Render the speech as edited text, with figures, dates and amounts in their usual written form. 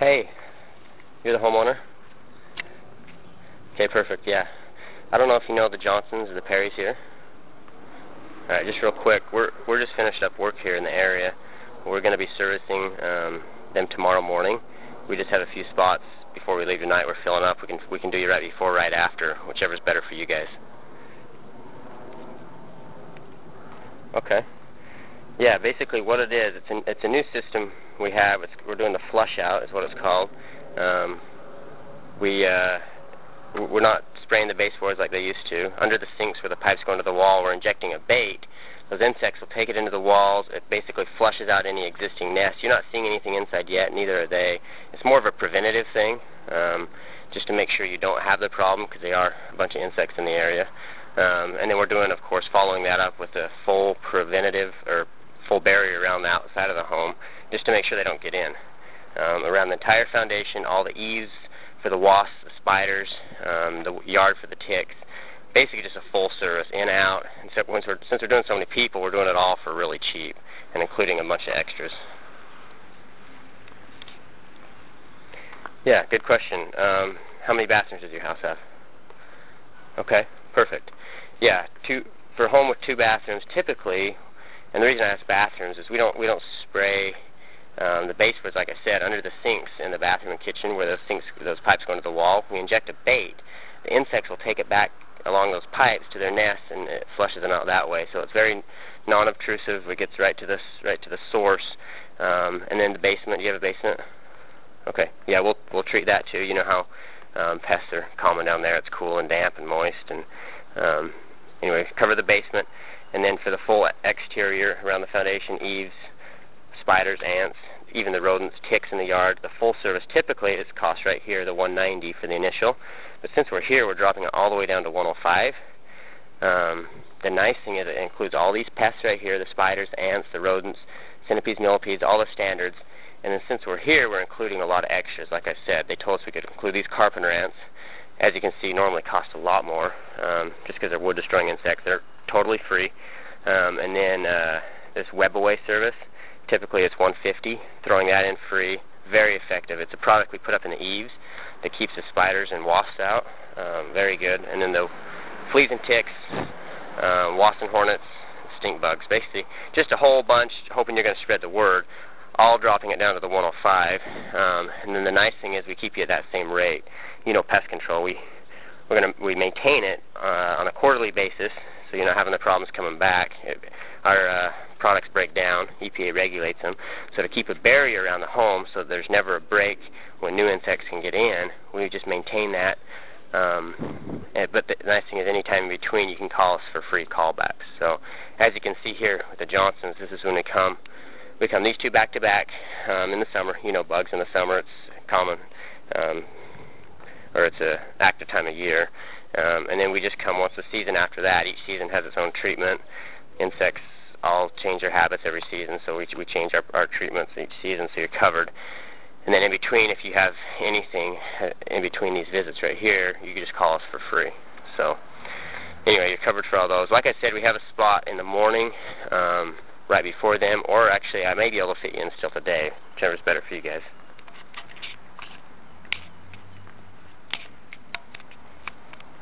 Hey, you're the homeowner? Okay, perfect, yeah. I don't know if you know the Johnsons or the Perrys here. Alright, just real quick, we're just finished up work here in the area. We're going to be servicing them tomorrow morning. We just have a few spots before we leave tonight. We're filling up. We can do you right before or right after, whichever's better for you guys. Okay. Yeah, basically what it is, it's a new system we have. We're doing the flush out is what it's called. We're not spraying the baseboards like they used to. Under the sinks where the pipes go into the wall, we're injecting a bait. Those insects will take it into the walls. It basically flushes out any existing nests. You're not seeing anything inside yet, neither are they. It's more of a preventative thing, just to make sure you don't have the problem, because they are a bunch of insects in the area. And then we're doing, of course, following that up with a full preventative or full barrier around the outside of the home, just to make sure they don't get in. Around the entire foundation, all the eaves for the wasps, the spiders, the yard for the ticks. Basically just a full service, in, out. And since we're doing so many people, we're doing it all for really cheap, and including a bunch of extras. Yeah, good question. How many bathrooms does your house have? Okay, perfect. Yeah, for a home with 2 bathrooms, typically, and the reason I ask bathrooms is we don't spray the baseboards, like I said, under the sinks in the bathroom and kitchen where those pipes go into the wall. We inject a bait. The insects will take it back along those pipes to their nests, and it flushes them out that way. So it's very non-obtrusive. It gets right to the source. And then the basement. Do you have a basement? Okay. Yeah, we'll treat that too. You know how pests are common down there. It's cool and damp and moist. And anyway, cover the basement, and then for the full exterior around the foundation, eaves, spiders, ants, even the rodents, ticks in the yard. The full service typically is cost right here, the $190 for the initial. But since we're here, we're dropping it all the way down to $105. The nice thing is it includes all these pests right here, the spiders, ants, the rodents, centipedes, millipedes, all the standards. And then since we're here, we're including a lot of extras. Like I said, they told us we could include these carpenter ants. As you can see, normally cost a lot more, just because they're wood-destroying insects. They're totally free. And then this web away service, typically it's $150. Throwing that in free, very effective. It's a product we put up in the eaves that keeps the spiders and wasps out. Very good. And then the fleas and ticks, wasps and hornets, stink bugs. Basically, just a whole bunch, hoping you're going to spread the word, all dropping it down to the $105. And then the nice thing is we keep you at that same rate. You know, pest control, we maintain it on a quarterly basis, so you're not having the problems coming back. Our products break down. EPA regulates them. So to keep a barrier around the home so there's never a break when new insects can get in, we just maintain that. But the nice thing is any time in between you can call us for free callbacks. So as you can see here with the Johnsons, this is when we come these 2 back-to-back in the summer. You know, bugs in the summer, it's common, or it's an active time of year. And then we just come once a season after that. Each season has its own treatment. Insects all change their habits every season, so we change our treatments each season, so you're covered. And then in between, if you have anything in between these visits right here, you can just call us for free. So anyway, you're covered for all those. Like I said, we have a spot in the morning right before them, or actually I may be able to fit you in still today, whichever's better for you guys.